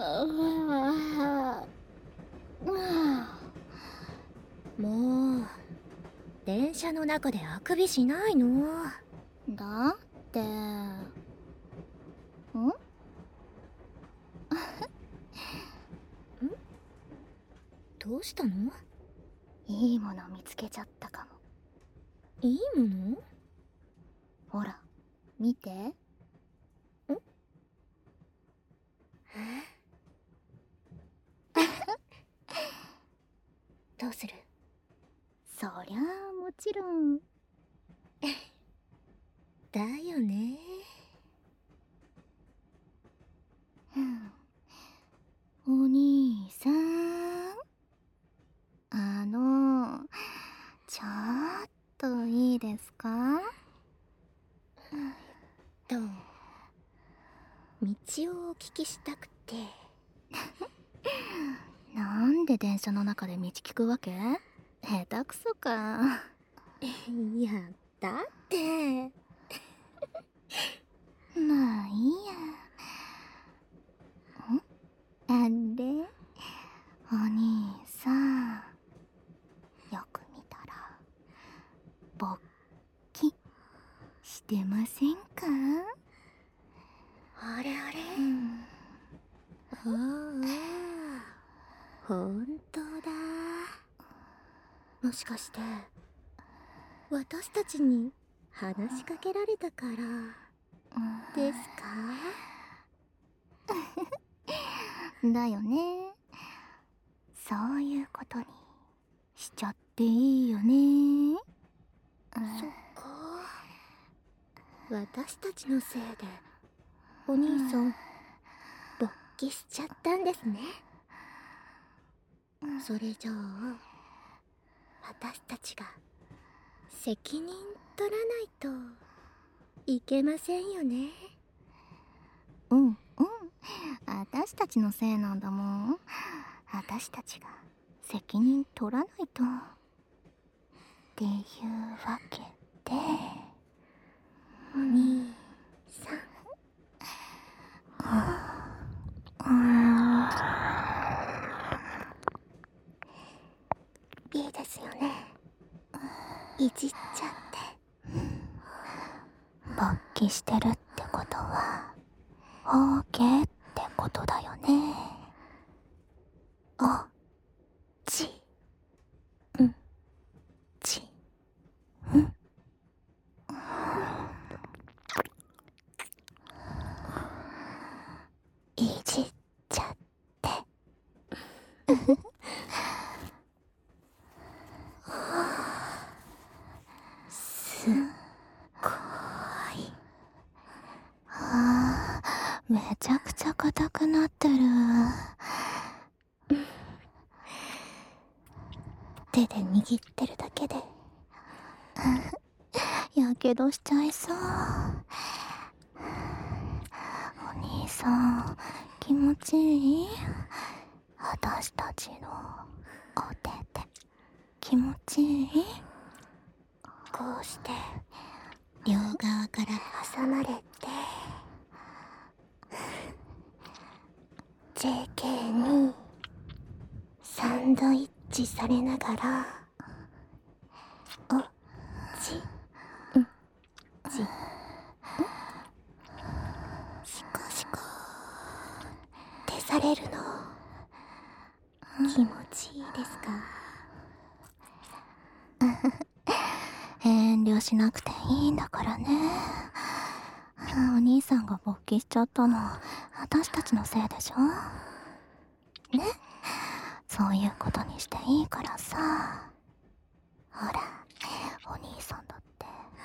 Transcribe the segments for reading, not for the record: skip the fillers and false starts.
もう電車の中であくびしないの？ だってどうしたの？ いいもの見つけちゃったかも。 いいもの？ ほら見て。 どうする？ そりゃあもちろん。 だよね。 お兄さん、ちょっといいですか？ 道をお聞きしたくて。 なんで電車の中で道聞くわけ？下手くそか。 いや、だってまあいいや。あれ、お兄さん、よく見たら勃起してませんか？ あれあれ、ああ、ほんとだ。もしかして私たちに話しかけられたからですか？ だよね。そういうことにしちゃっていいよね。 そっか。私たちのせいでお兄さん勃起しちゃったんですね。それじゃあ私たちが責任取らないといけませんよね。 私たちのせいなんだもん。私たちが責任取らないとっていうわけで、 お兄さん、いいですよね、いじっちゃって。 勃起してるってことは OK ってことだよね。おちちいじっちゃってすっごい。めちゃくちゃ硬くなってる。 手で握ってるだけでやけどしちゃいそう。お兄さん、気持ちいい？私たちのお手手気持ちいい？ こうして両側から挟まれて JK にサンドイッチされながらおちちシコシコってされるの気持ちいいですか？ 遠慮しなくていいんだからね。お兄さんが勃起しちゃったの私たちのせいでしょ。ね、そういうことにしていいからさ。ほら、お兄さんだって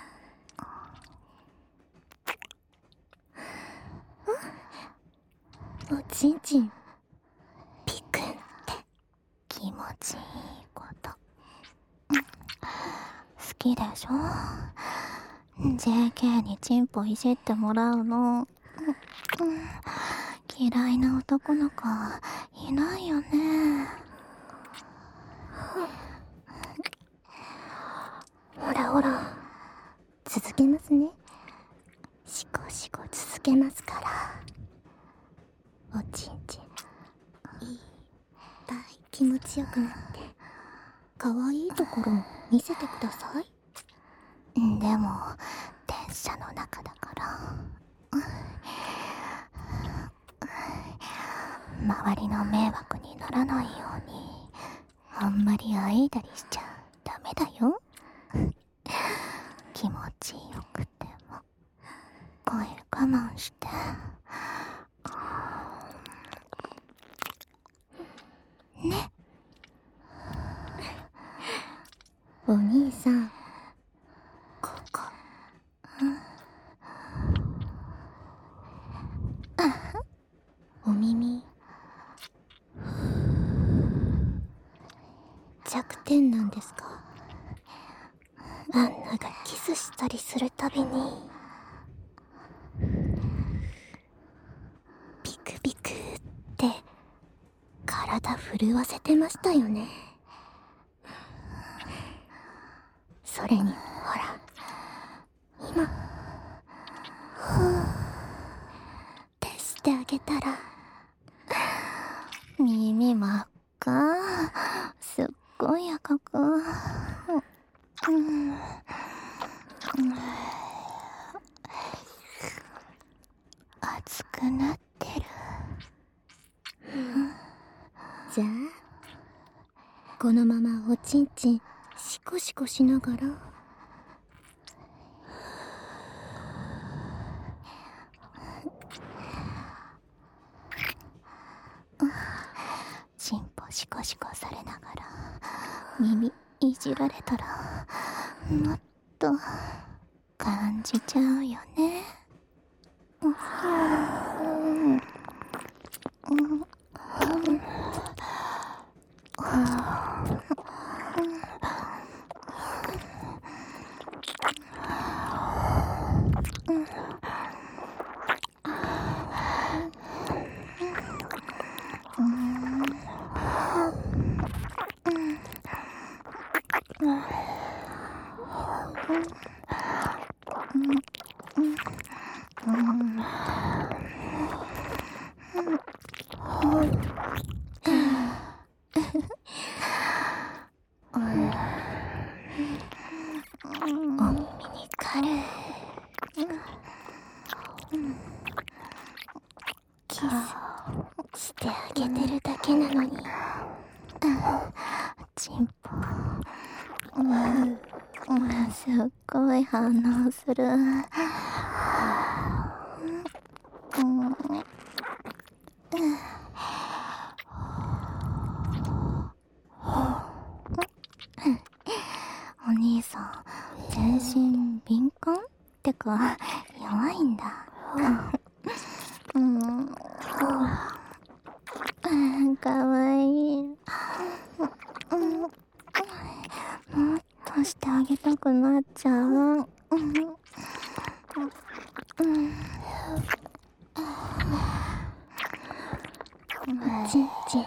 おちんちんピクンって気持ちいいこと好きでしょ。 JK にチンポいじってもらうの嫌いな男の子いないよね。 ほらほら、続けますね。シコシコ続けますから。おちんちん気持ちよくなって、可愛いところも見せてください。 でも電車の中だから周りの迷惑にならないようにあんまりあいだりしちゃダメだよ。気持ちよくても声我慢して。ね。 お兄さん、ここ。お耳弱点なんですか？あんながキスしたりするたびにビクビクって体震わせてましたよね。それにほら、今ふーってしてあげたら耳真っ赤、すっごい赤く。熱くなってる。 じゃあこのままおちんちんシコシコしながらチンポシコシコされながら耳いじられたらもっと感じちゃうよね。 お耳に軽いキスしてあげてるだけなのにチンポすっごい反応する。お兄さん全身敏感ってか弱いんだ。かわいい。もっとしてあげたくなっちゃう。 おちんちん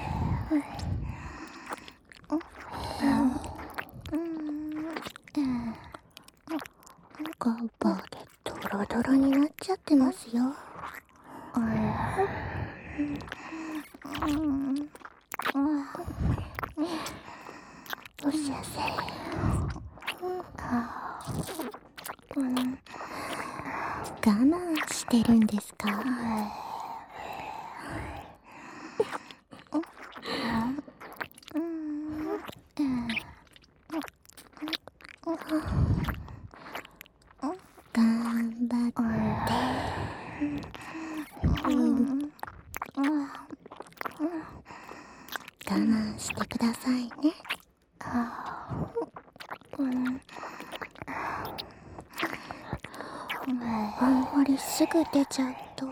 ガバでドロドロになっちゃってますよ。おしゃせ我慢してるんですか？頑張って我慢してくださいね。あんまりすぐ出ちゃうと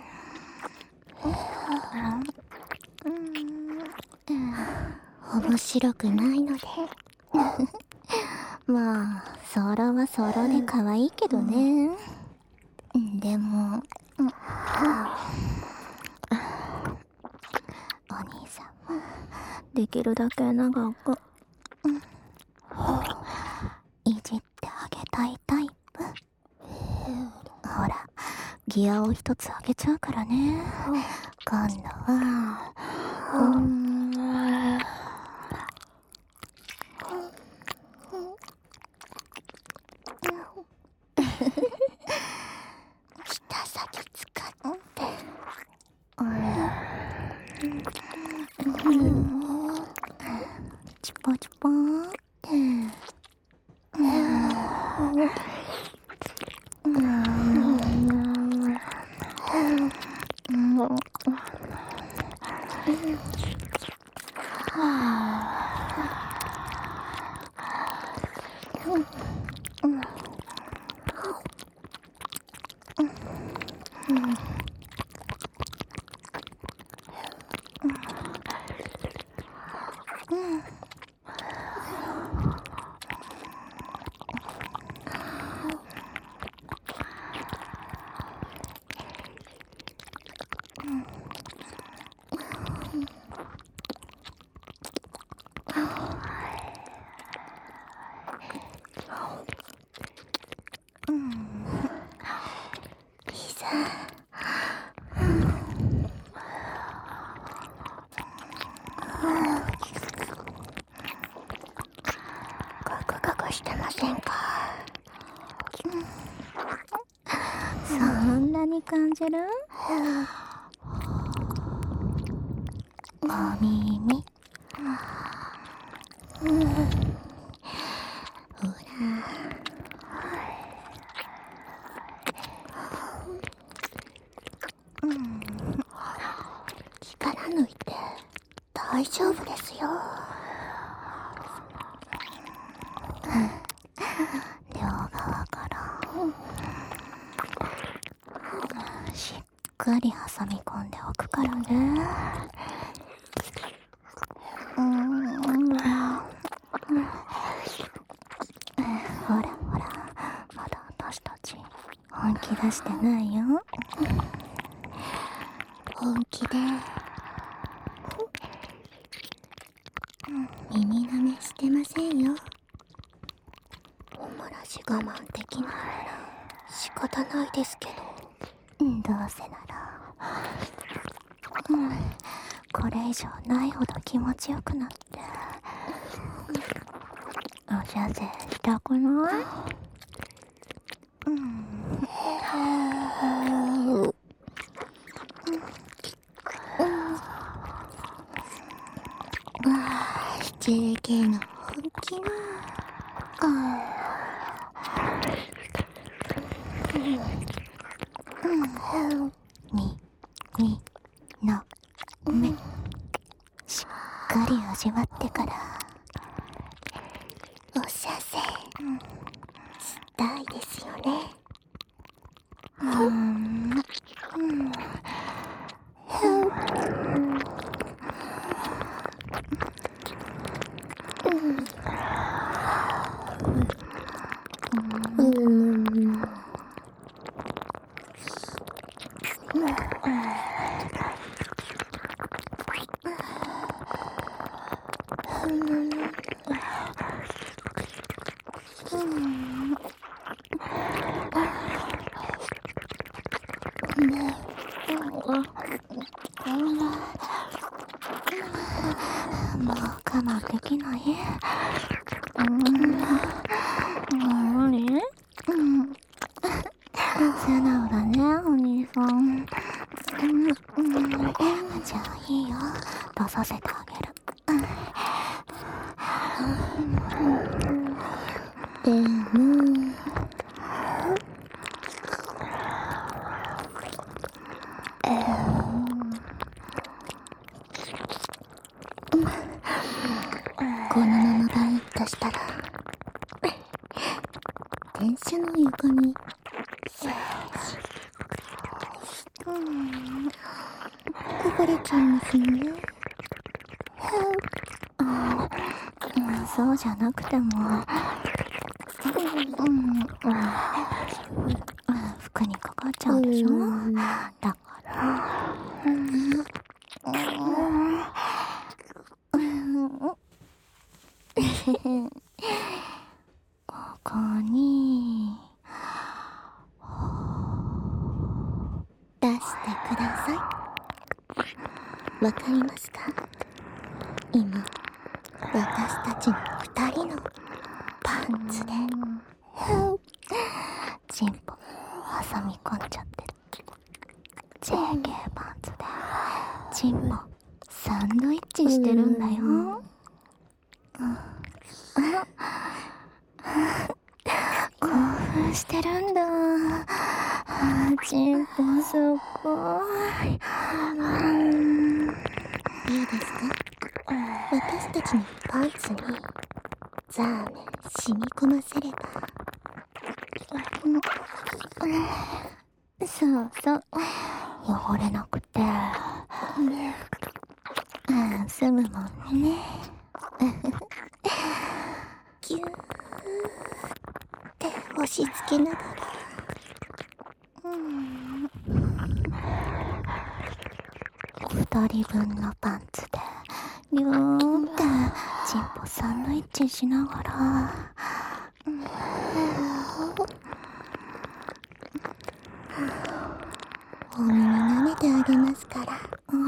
面白くないのでまあソロはソロで可愛いけどね。でもお兄さんもできるだけ長くいじってあげたいタイプ。ほらギアを一つ上げちゃうからね。今度はガクガクしてませんか？そんなに感じる？お耳。ほら。力抜いて大丈夫ですよ。両側からしっかり挟み込んでおくからね。ほらほら、まだ私たち本気出してないよ。本気で耳舐めしてませんよ。おもらし我慢できないなら仕方ないですけど。どうせならこれ以上ないほど気持ちよくなっておしゃせしたくない？JK の本気は耳の目しっかり味わってからおしゃせしたいですよね。もう我慢できない。何？素直だね、お兄さん。じゃあいいよ、出させてあげる。でもこのままバイッとしたら電車の床にこぼれちゃいますよね。そうじゃなくても服にかかっちゃうでしょ。だからここに出してください。わかりますか？今私たちの二人のパンツでチンポ挟み込んじゃってる。 JK パンツでチンポサンドイッチしてるんだよ。興奮してるんだ。チンポすごい。いいですか？私たちのパンツにザーメン染み込ませれば、 そうそう。汚れなくて、済むもんね。 ぎゅーって押し付けながら。 2人分のパンツでギューってチンポサンドイッチしながら、 お耳舐めてあげますから。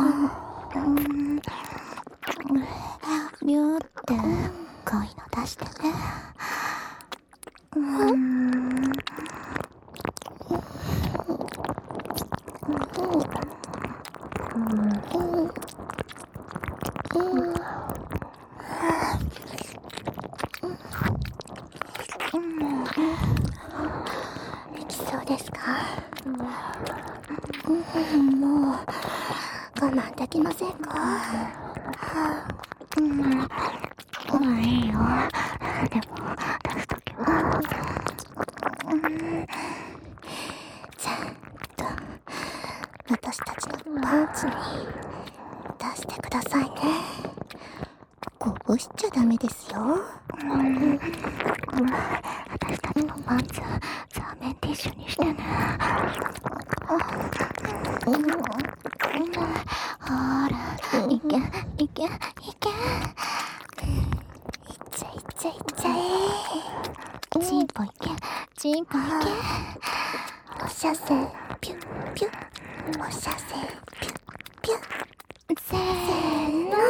ビューって可愛いの出してね。 できそうですか？もう我慢できませんか？ いいよ。でも出すときはちゃんと私たちのパンツに出してくださいね。こぼしちゃダメですよ。 私たちのパンツ座面ティッシュにしてね。ほら、いけいけいけ。 いっちゃいっちゃいっちゃえ。 チンポいけチンポいお射線ピュッピュッ。お射線ピュッピュッ。 け。せーの。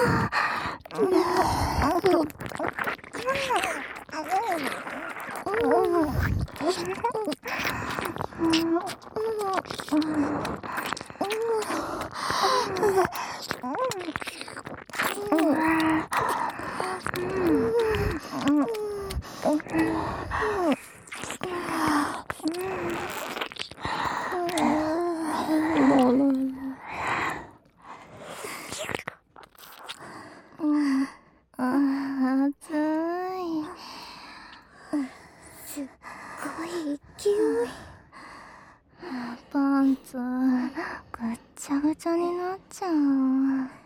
暑い。 すっごい勢い。 パンツぐっちゃぐちゃになっちゃう。